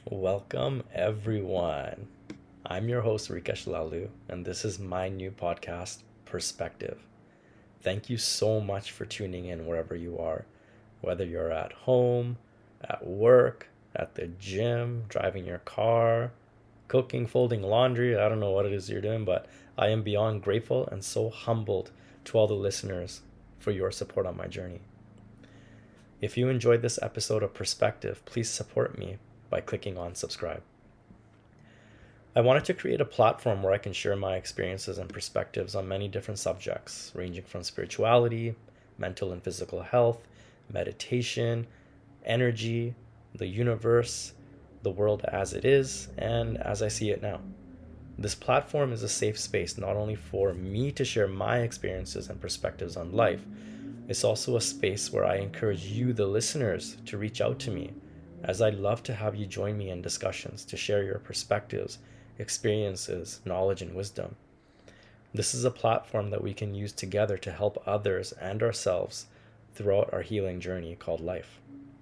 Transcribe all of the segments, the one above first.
Welcome, everyone. I'm your host, Rikesh Lalu, and this is my new podcast, Perspective. Thank you so much for tuning in wherever you are, whether you're at home, at work, at the gym, driving your car, cooking, folding laundry. I don't know what it is you're doing, but I am beyond grateful and so humbled to all the listeners for your support on my journey. If you enjoyed this episode of Perspective, please support me by clicking on subscribe. I wanted to create a platform where I can share my experiences and perspectives on many different subjects, ranging from spirituality, mental and physical health, meditation, energy, the universe, the world as it is, and as I see it now. This platform is a safe space not only for me to share my experiences and perspectives on life, it's also a space where I encourage you, the listeners, to reach out to me, as I'd love to have you join me in discussions to share your perspectives, experiences, knowledge, and wisdom. This is a platform that we can use together to help others and ourselves throughout our healing journey called life.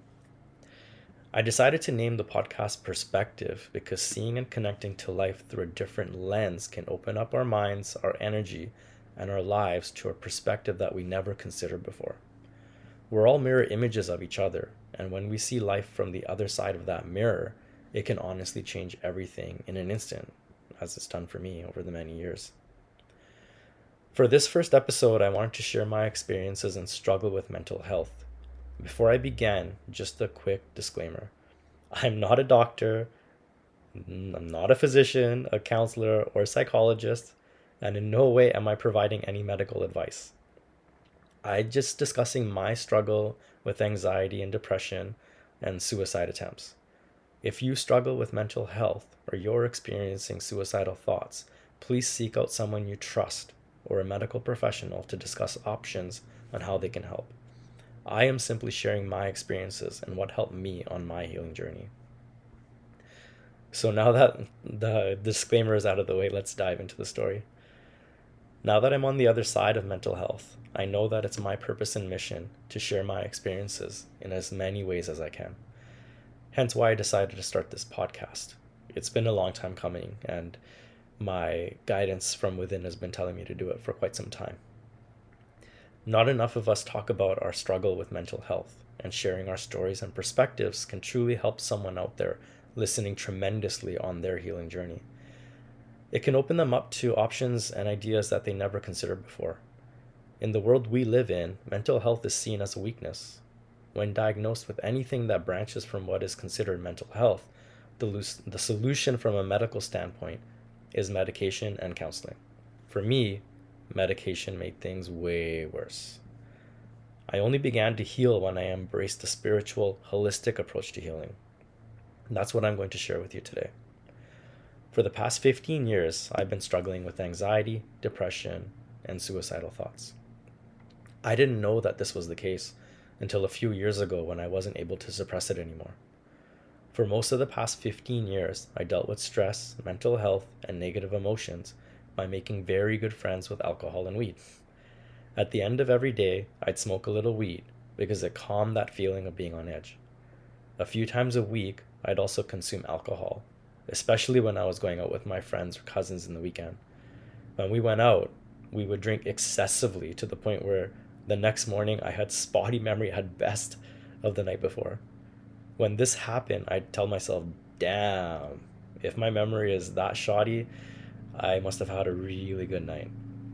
I decided to name the podcast Perspective because seeing and connecting to life through a different lens can open up our minds, our energy, and our lives to a perspective that we never considered before. We're all mirror images of each other, and when we see life from the other side of that mirror, it can honestly change everything in an instant, as it's done for me over the many years. For this first episode, I wanted to share my experiences and struggle with mental health. Before I begin, just a quick disclaimer. I'm not a doctor, I'm not a physician, a counselor, or a psychologist, and in no way am I providing any medical advice. I'm just discussing my struggle with anxiety and depression and suicide attempts. If you struggle with mental health or you're experiencing suicidal thoughts, please seek out someone you trust or a medical professional to discuss options on how they can help. I am simply sharing my experiences and what helped me on my healing journey. So now that the disclaimer is out of the way, let's dive into the story. Now that I'm on the other side of mental health, I know that it's my purpose and mission to share my experiences in as many ways as I can. Hence why I decided to start this podcast. It's been a long time coming, and my guidance from within has been telling me to do it for quite some time. Not enough of us talk about our struggle with mental health, and sharing our stories and perspectives can truly help someone out there listening tremendously on their healing journey. It can open them up to options and ideas that they never considered before. In the world we live in, mental health is seen as a weakness. When diagnosed with anything that branches from what is considered mental health, the solution from a medical standpoint is medication and counseling. For me, medication made things way worse. I only began to heal when I embraced a spiritual, holistic approach to healing. That's what I'm going to share with you today. For the past 15 years, I've been struggling with anxiety, depression, and suicidal thoughts. I didn't know that this was the case until a few years ago when I wasn't able to suppress it anymore. For most of the past 15 years, I dealt with stress, mental health, and negative emotions by making very good friends with alcohol and weed. At the end of every day, I'd smoke a little weed because it calmed that feeling of being on edge. A few times a week, I'd also consume alcohol, especially when I was going out with my friends or cousins in the weekend. When we went out, we would drink excessively to the point where the next morning I had spotty memory at best of the night before. When this happened, I'd tell myself, damn, if my memory is that shoddy, I must have had a really good night.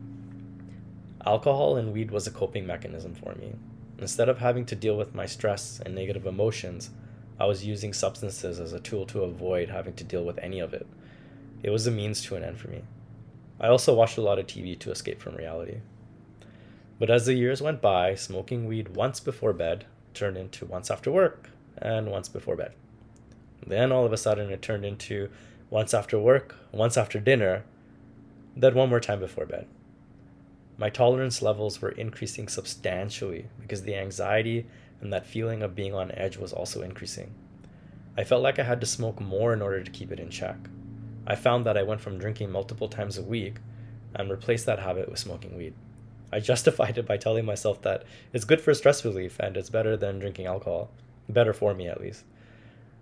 Alcohol and weed was a coping mechanism for me. Instead of having to deal with my stress and negative emotions, I was using substances as a tool to avoid having to deal with any of it. It was a means to an end for me. I also watched a lot of TV to escape from reality. But as the years went by, smoking weed once before bed turned into once after work and once before bed. Then all of a sudden it turned into once after work, once after dinner, then one more time before bed. My tolerance levels were increasing substantially because the anxiety and that feeling of being on edge was also increasing. I felt like I had to smoke more in order to keep it in check. I found that I went from drinking multiple times a week and replaced that habit with smoking weed. I justified it by telling myself that it's good for stress relief and it's better than drinking alcohol. Better for me, at least.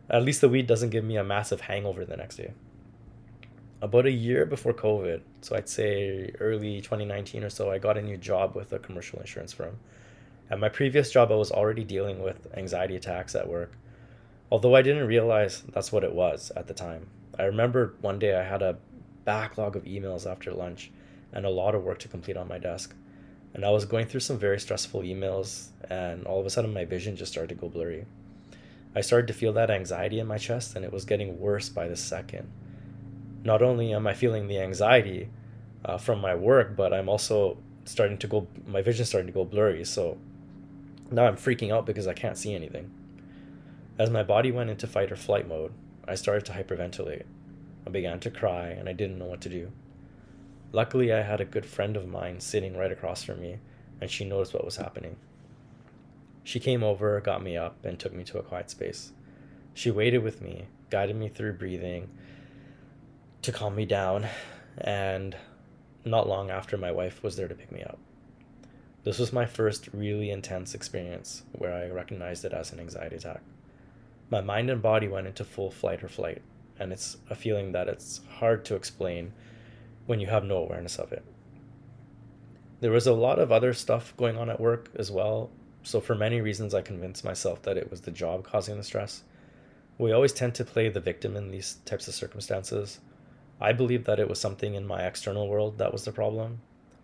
At least the weed doesn't give me a massive hangover the next day. About a year before COVID, so I'd say early 2019 or so, I got a new job with a commercial insurance firm. At my previous job, I was already dealing with anxiety attacks at work, although I didn't realize that's what it was at the time. I remember one day I had a backlog of emails after lunch and a lot of work to complete on my desk. And I was going through some very stressful emails, and all of a sudden my vision just started to go blurry. I started to feel that anxiety in my chest, and it was getting worse by the second. Not only am I feeling the anxiety from my work, but I'm also my vision's starting to go blurry. So now I'm freaking out because I can't see anything. As my body went into fight or flight mode, I started to hyperventilate. I began to cry, and I didn't know what to do. Luckily, I had a good friend of mine sitting right across from me, and she noticed what was happening. She came over, got me up, and took me to a quiet space. She waited with me, guided me through breathing to calm me down, and not long after, my wife was there to pick me up. This was my first really intense experience where I recognized it as an anxiety attack. My mind and body went into full flight or flight, and it's a feeling that it's hard to explain when you have no awareness of it. There was a lot of other stuff going on at work as well, so for many reasons I convinced myself that it was the job causing the stress. We always tend to play the victim in these types of circumstances. I believe that it was something in my external world that was the problem.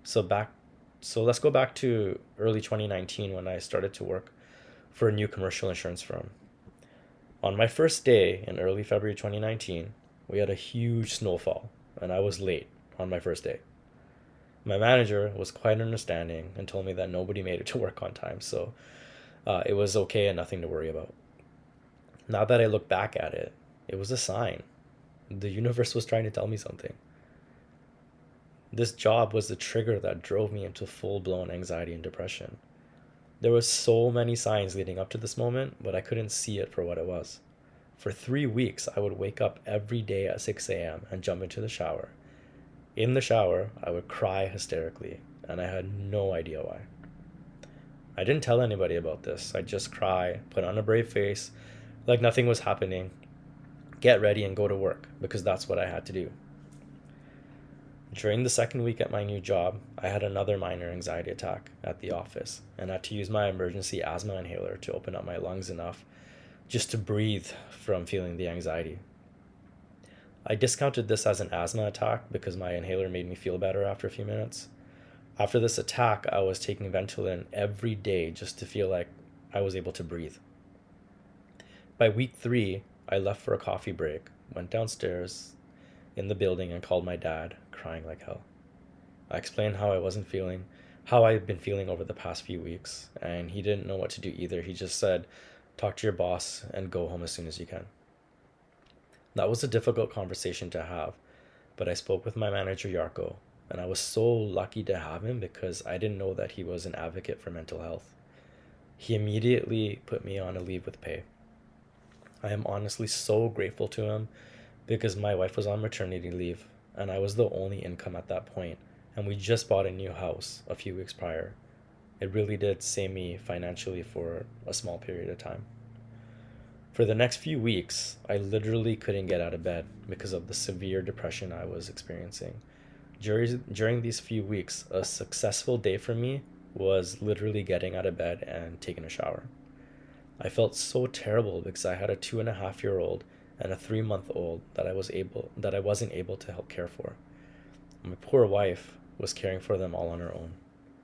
So let's go back to early 2019 when I started to work for a new commercial insurance firm. On my first day in early February 2019, we had a huge snowfall, and I was late on my first day. My manager was quite understanding and told me that nobody made it to work on time, so it was okay and nothing to worry about. Now that I look back at it, it was a sign. The universe was trying to tell me something. This job was the trigger that drove me into full-blown anxiety and depression. There were so many signs leading up to this moment, but I couldn't see it for what it was. For 3 weeks, I would wake up every day at 6 a.m. and jump into the shower. In the shower, I would cry hysterically, and I had no idea why. I didn't tell anybody about this. I'd just cry, put on a brave face, like nothing was happening, get ready and go to work, because that's what I had to do. During the second week at my new job, I had another minor anxiety attack at the office, and had to use my emergency asthma inhaler to open up my lungs enough just to breathe from feeling the anxiety. I discounted this as an asthma attack because my inhaler made me feel better after a few minutes. After this attack, I was taking Ventolin every day just to feel like I was able to breathe. By week 3, I left for a coffee break, went downstairs in the building and called my dad, crying like hell. I explained how I had been feeling over the past few weeks, and he didn't know what to do either. He just said, talk to your boss and go home as soon as you can. That was a difficult conversation to have, but I spoke with my manager, Yarko, and I was so lucky to have him because I didn't know that he was an advocate for mental health. He immediately put me on a leave with pay. I am honestly so grateful to him because my wife was on maternity leave and I was the only income at that point, and we just bought a new house a few weeks prior. It really did save me financially for a small period of time. For the next few weeks, I literally couldn't get out of bed because of the severe depression I was experiencing. During these few weeks, a successful day for me was literally getting out of bed and taking a shower. I felt so terrible because I had a 2.5-year-old and a 3-month-old that I wasn't able to help care for. My poor wife was caring for them all on her own.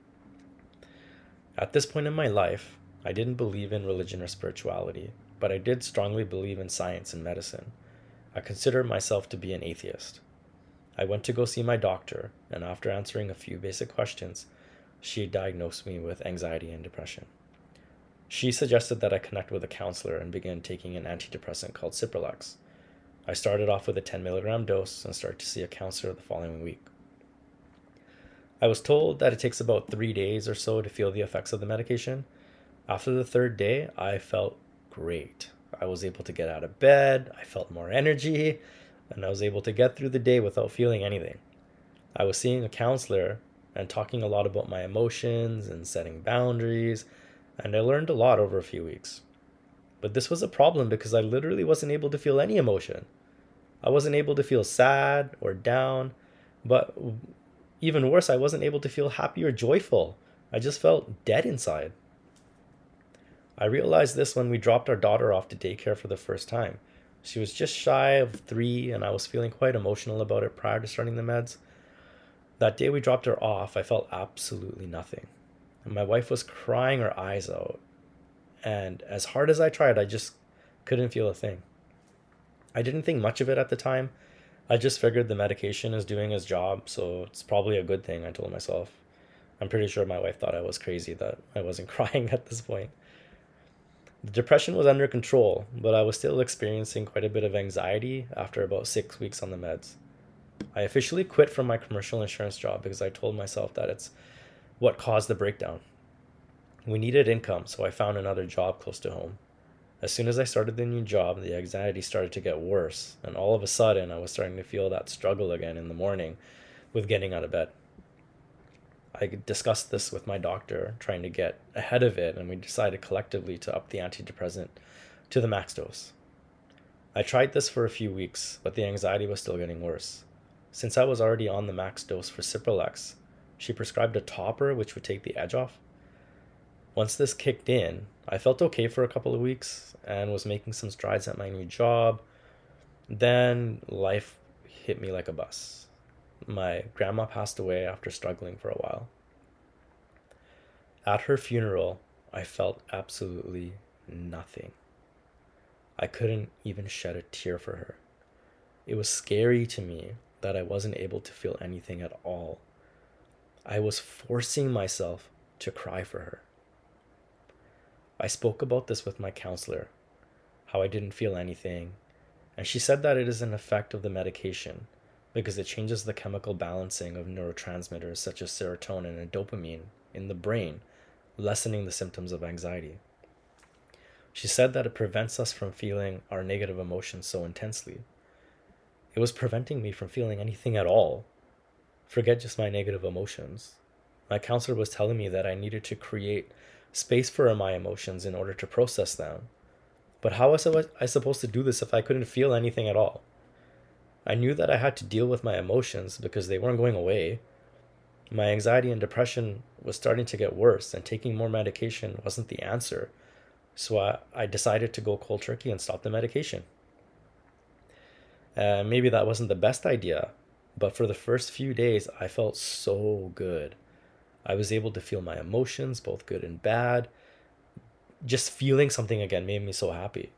At this point in my life, I didn't believe in religion or spirituality, but I did strongly believe in science and medicine. I considered myself to be an atheist. I went to go see my doctor, and after answering a few basic questions, she diagnosed me with anxiety and depression. She suggested that I connect with a counselor and begin taking an antidepressant called Cipralex. I started off with a 10 milligram dose and started to see a counselor the following week. I was told that it takes about 3 days or so to feel the effects of the medication. After the 3rd day, I felt great. I was able to get out of bed, I felt more energy, and I was able to get through the day without feeling anything. I was seeing a counselor and talking a lot about my emotions and setting boundaries, and I learned a lot over a few weeks. But this was a problem because I literally wasn't able to feel any emotion. I wasn't able to feel sad or down, but even worse, I wasn't able to feel happy or joyful. I just felt dead inside. I realized this when we dropped our daughter off to daycare for the first time. She was just shy of 3, and I was feeling quite emotional about it prior to starting the meds. That day we dropped her off, I felt absolutely nothing. And my wife was crying her eyes out. And as hard as I tried, I just couldn't feel a thing. I didn't think much of it at the time. I just figured the medication is doing its job, so it's probably a good thing, I told myself. I'm pretty sure my wife thought I was crazy that I wasn't crying at this point. The depression was under control, but I was still experiencing quite a bit of anxiety after about 6 weeks on the meds. I officially quit from my commercial insurance job because I told myself that it's what caused the breakdown. We needed income, so I found another job close to home. As soon as I started the new job, the anxiety started to get worse, and all of a sudden, I was starting to feel that struggle again in the morning with getting out of bed. I discussed this with my doctor, trying to get ahead of it, and we decided collectively to up the antidepressant to the max dose. I tried this for a few weeks, but the anxiety was still getting worse. Since I was already on the max dose for Cipralex, she prescribed a topper which would take the edge off. Once this kicked in, I felt okay for a couple of weeks and was making some strides at my new job. Then life hit me like a bus. My grandma passed away after struggling for a while. At her funeral, I felt absolutely nothing. I couldn't even shed a tear for her. It was scary to me that I wasn't able to feel anything at all. I was forcing myself to cry for her. I spoke about this with my counselor, how I didn't feel anything, and she said that it is an effect of the medication because it changes the chemical balancing of neurotransmitters such as serotonin and dopamine in the brain, lessening the symptoms of anxiety. She said that it prevents us from feeling our negative emotions so intensely. It was preventing me from feeling anything at all. Forget just my negative emotions. My counselor was telling me that I needed to create space for my emotions in order to process them. But how was I supposed to do this if I couldn't feel anything at all? I knew that I had to deal with my emotions because they weren't going away. My anxiety and depression was starting to get worse, and taking more medication wasn't the answer. So I decided to go cold turkey and stop the medication. Maybe that wasn't the best idea, but for the first few days, I felt so good. I was able to feel my emotions, both good and bad. Just feeling something again made me so happy.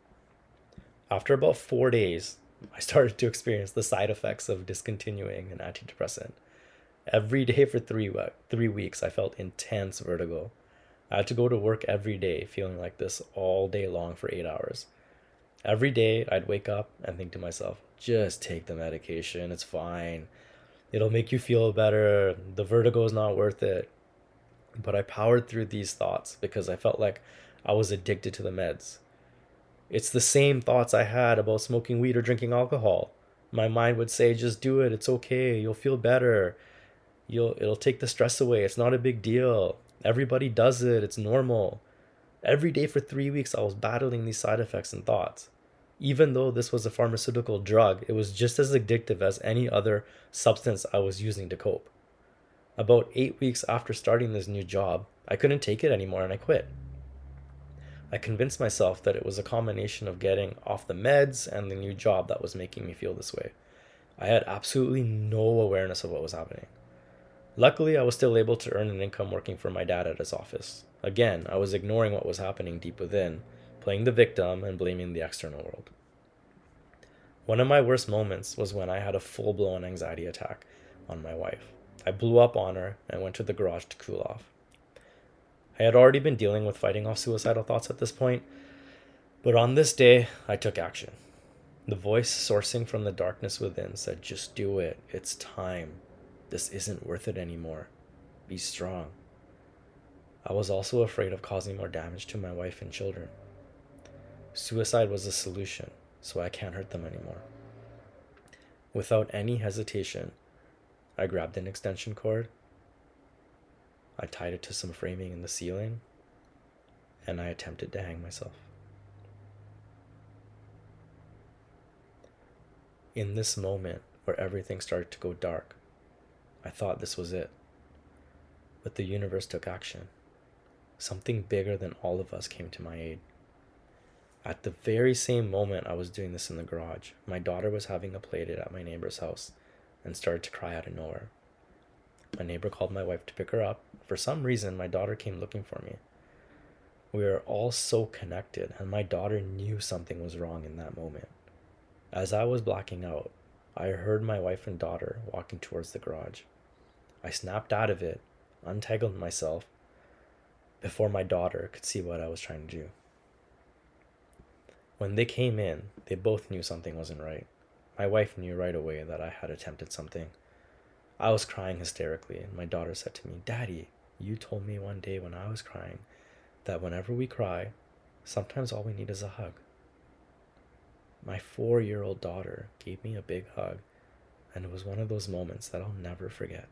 After about 4 days, I started to experience the side effects of discontinuing an antidepressant. Every day for 3 weeks, I felt intense vertigo. I had to go to work every day feeling like this all day long for 8 hours. Every day, I'd wake up and think to myself, just take the medication, it's fine. It'll make you feel better. The vertigo is not worth it. But I powered through these thoughts because I felt like I was addicted to the meds. It's the same thoughts I had about smoking weed or drinking alcohol. My mind would say, just do it, it's okay, you'll feel better. It'll take the stress away, it's not a big deal. Everybody does it, it's normal. Every day for 3 weeks, I was battling these side effects and thoughts. Even though this was a pharmaceutical drug, it was just as addictive as any other substance I was using to cope. About 8 weeks after starting this new job, I couldn't take it anymore and I quit. I convinced myself that it was a combination of getting off the meds and the new job that was making me feel this way. I had absolutely no awareness of what was happening. Luckily, I was still able to earn an income working for my dad at his office. Again, I was ignoring what was happening deep within, playing the victim and blaming the external world. One of my worst moments was when I had a full-blown anxiety attack on my wife. I blew up on her and went to the garage to cool off. I had already been dealing with fighting off suicidal thoughts at this point, but on this day, I took action. The voice sourcing from the darkness within said, just do it, it's time. This isn't worth it anymore. Be strong. I was also afraid of causing more damage to my wife and children. Suicide was a solution, so I can't hurt them anymore. Without any hesitation, I grabbed an extension cord, I tied it to some framing in the ceiling, and I attempted to hang myself. In this moment where everything started to go dark, I thought this was it. But the universe took action. Something bigger than all of us came to my aid. At the very same moment I was doing this in the garage, my daughter was having a play date at my neighbor's house and started to cry out of nowhere. My neighbor called my wife to pick her up. For some reason, my daughter came looking for me. We were all so connected, and my daughter knew something was wrong in that moment. As I was blacking out, I heard my wife and daughter walking towards the garage. I snapped out of it, untangled myself, before my daughter could see what I was trying to do. When they came in, they both knew something wasn't right. My wife knew right away that I had attempted something. I was crying hysterically, and my daughter said to me, "Daddy, you told me one day when I was crying that whenever we cry, sometimes all we need is a hug." My 4-year-old daughter gave me a big hug, and it was one of those moments that I'll never forget.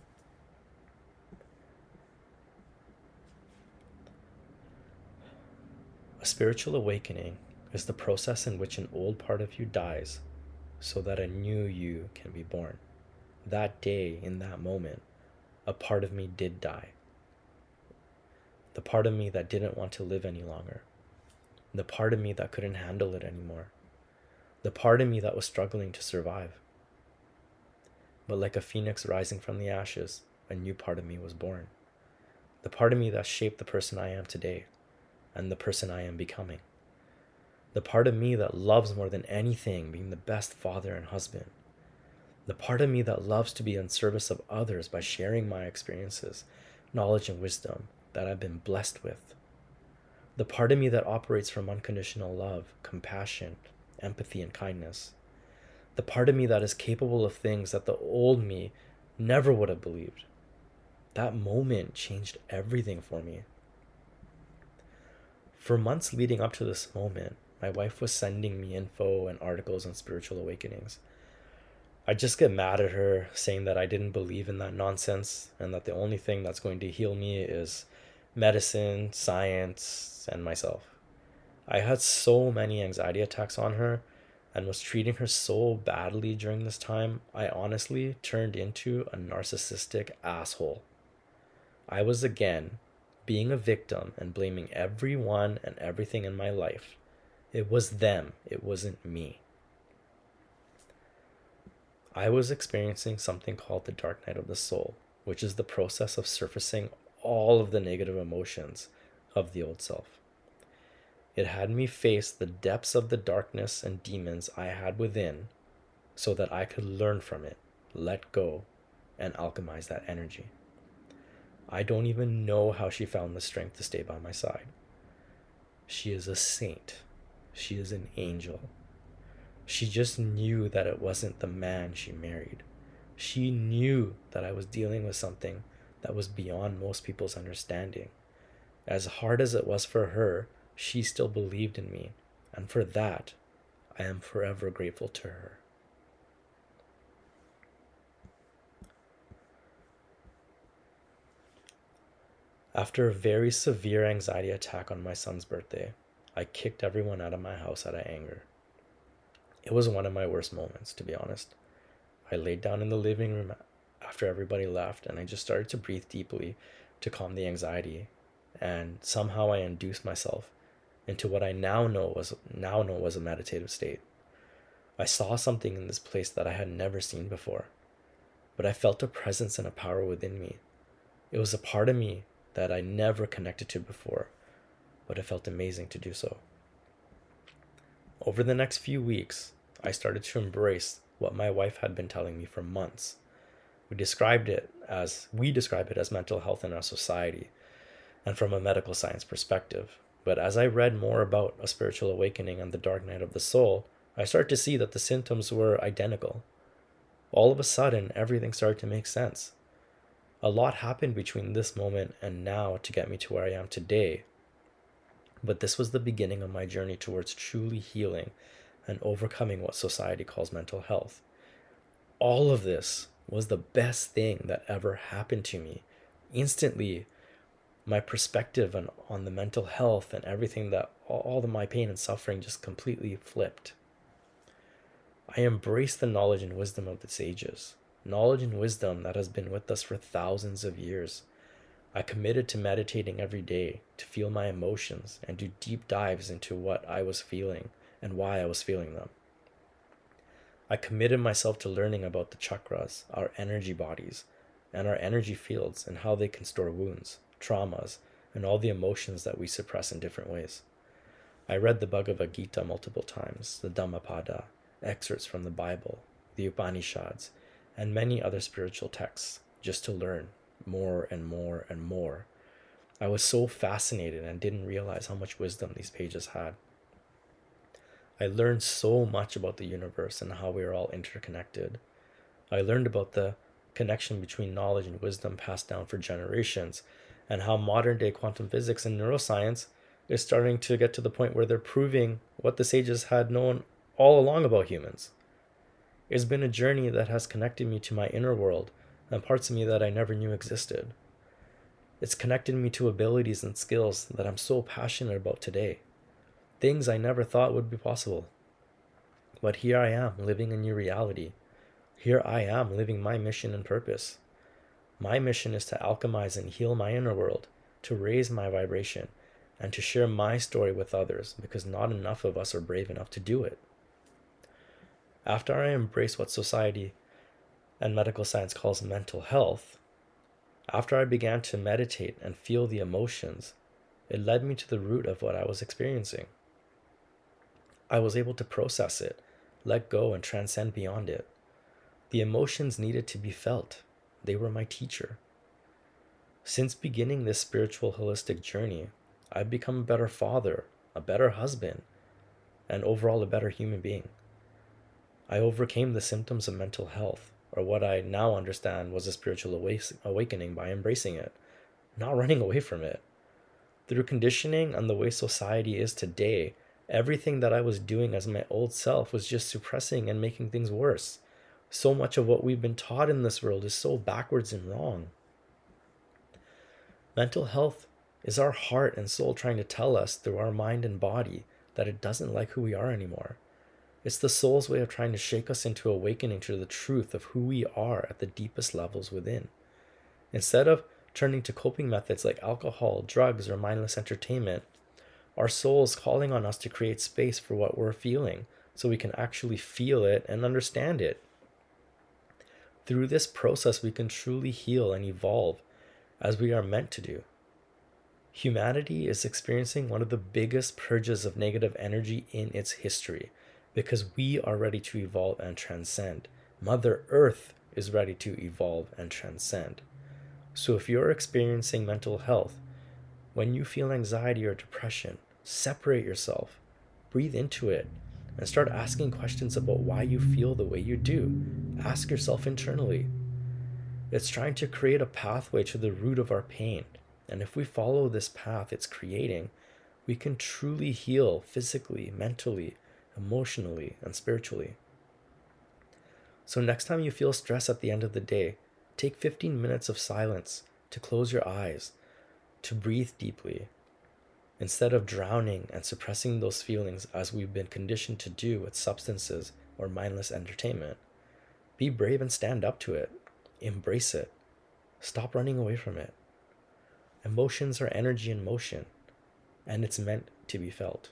A spiritual awakening is the process in which an old part of you dies so that a new you can be born. That day, in that moment, a part of me did die. The part of me that didn't want to live any longer. The part of me that couldn't handle it anymore. The part of me that was struggling to survive. But like a phoenix rising from the ashes, a new part of me was born. The part of me that shaped the person I am today and the person I am becoming. The part of me that loves more than anything being the best father and husband. The part of me that loves to be in service of others by sharing my experiences, knowledge, and wisdom that I've been blessed with. The part of me that operates from unconditional love, compassion, empathy, and kindness. The part of me that is capable of things that the old me never would have believed. That moment changed everything for me. For months leading up to this moment, my wife was sending me info and articles on spiritual awakenings. I just get mad at her, saying that I didn't believe in that nonsense and that the only thing that's going to heal me is medicine, science, and myself. I had so many anxiety attacks on her and was treating her so badly during this time, I honestly turned into a narcissistic asshole. I was again being a victim and blaming everyone and everything in my life. It was them, it wasn't me. I was experiencing something called the dark night of the soul, which is the process of surfacing all of the negative emotions of the old self. It had me face the depths of the darkness and demons I had within so that I could learn from it, let go, and alchemize that energy. I don't even know how she found the strength to stay by my side. She is a saint. She is an angel. She just knew that it wasn't the man she married. She knew that I was dealing with something that was beyond most people's understanding. As hard as it was for her, she still believed in me, and for that, I am forever grateful to her. After a very severe anxiety attack on my son's birthday, I kicked everyone out of my house out of anger. It was one of my worst moments, to be honest. I laid down in the living room after everybody left, and I just started to breathe deeply to calm the anxiety, and somehow I induced myself into what I now know was a meditative state. I saw something in this place that I had never seen before, but I felt a presence and a power within me. It was a part of me that I never connected to before, but it felt amazing to do so. Over the next few weeks, I started to embrace what my wife had been telling me for months. We describe it as mental health in our society and from a medical science perspective. But as I read more about a spiritual awakening and the dark night of the soul, I started to see that the symptoms were identical. All of a sudden, everything started to make sense. A lot happened between this moment and now to get me to where I am today. But this was the beginning of my journey towards truly healing and overcoming what society calls mental health. All of this was the best thing that ever happened to me. Instantly, my perspective on the mental health and everything that all of my pain and suffering just completely flipped. I embrace the knowledge and wisdom of the sages, knowledge and wisdom that has been with us for thousands of years. I committed to meditating every day to feel my emotions and do deep dives into what I was feeling and why I was feeling them. I committed myself to learning about the chakras, our energy bodies, and our energy fields and how they can store wounds, traumas, and all the emotions that we suppress in different ways. I read the Bhagavad Gita multiple times, the Dhammapada, excerpts from the Bible, the Upanishads, and many other spiritual texts just to learn more and more and more. I was so fascinated and didn't realize how much wisdom these pages had. I learned so much about the universe and how we are all interconnected. I learned about the connection between knowledge and wisdom passed down for generations, and how modern day quantum physics and neuroscience is starting to get to the point where they're proving what the sages had known all along about humans. It's been a journey that has connected me to my inner world and parts of me that I never knew existed. It's connected me to abilities and skills that I'm so passionate about today. Things I never thought would be possible. But here I am, living a new reality. Here I am, living my mission and purpose. My mission is to alchemize and heal my inner world, to raise my vibration, and to share my story with others, because not enough of us are brave enough to do it. After I embraced what society and medical science calls mental health, after I began to meditate and feel the emotions, it led me to the root of what I was experiencing. I was able to process it, let go, and transcend beyond it. The emotions needed to be felt. They were my teacher. Since beginning this spiritual holistic journey, I've become a better father, a better husband, and overall a better human being. I overcame the symptoms of mental health, or what I now understand was a spiritual awakening, by embracing it, not running away from it. Through conditioning and the way society is today, everything that I was doing as my old self was just suppressing and making things worse. So much of what we've been taught in this world is so backwards and wrong. Mental health is our heart and soul trying to tell us through our mind and body that it doesn't like who we are anymore. It's the soul's way of trying to shake us into awakening to the truth of who we are at the deepest levels within. Instead of turning to coping methods like alcohol, drugs, or mindless entertainment, our soul is calling on us to create space for what we're feeling so we can actually feel it and understand it. Through this process, we can truly heal and evolve as we are meant to do. Humanity is experiencing one of the biggest purges of negative energy in its history because we are ready to evolve and transcend. Mother Earth is ready to evolve and transcend. So if you're experiencing mental health, when you feel anxiety or depression, separate yourself, breathe into it, and start asking questions about why you feel the way you do. Ask yourself internally. It's trying to create a pathway to the root of our pain. And if we follow this path it's creating, we can truly heal physically, mentally, emotionally, and spiritually. So next time you feel stress at the end of the day, take 15 minutes of silence to close your eyes, to breathe deeply, instead of drowning and suppressing those feelings as we've been conditioned to do with substances or mindless entertainment. Be brave and stand up to it. Embrace it. Stop running away from it. Emotions are energy in motion, and it's meant to be felt.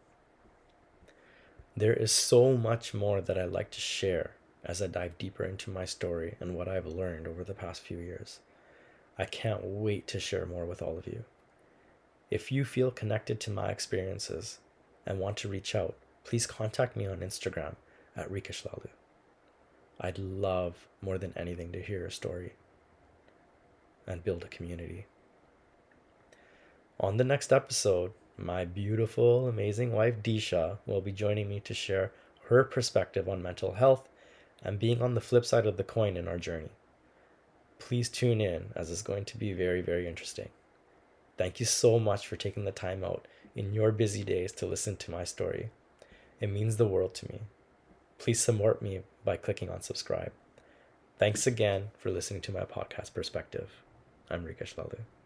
There is so much more that I'd like to share as I dive deeper into my story and what I've learned over the past few years. I can't wait to share more with all of you. If you feel connected to my experiences and want to reach out, please contact me on Instagram at Rikesh Lalu. I'd love more than anything to hear your story and build a community. On the next episode, my beautiful, amazing wife Disha will be joining me to share her perspective on mental health and being on the flip side of the coin in our journey. Please tune in, as it's going to be very, very interesting. Thank you so much for taking the time out in your busy days to listen to my story. It means the world to me. Please support me by clicking on subscribe. Thanks again for listening to my podcast Perspective. I'm Rikesh Lalu.